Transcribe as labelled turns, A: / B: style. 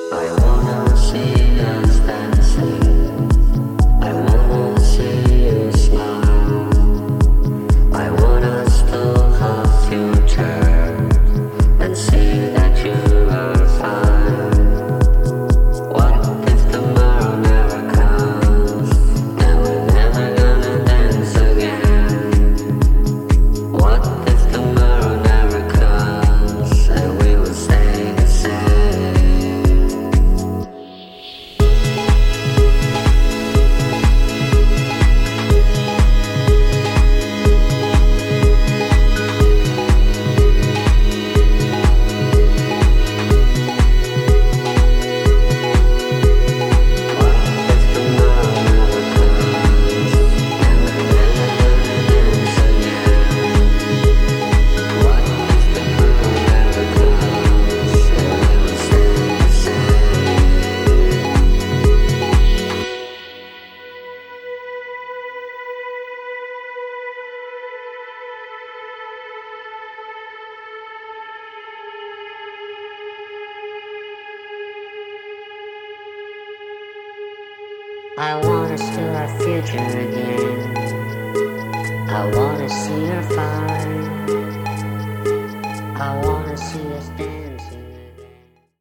A: I wanna see us dancing. I wanna see you smile. I want us to have future and see that you are fine. What if tomorrow never comes and we're never gonna dance again? What if tomorrow never comes and we will stay the same? I want us to have future again.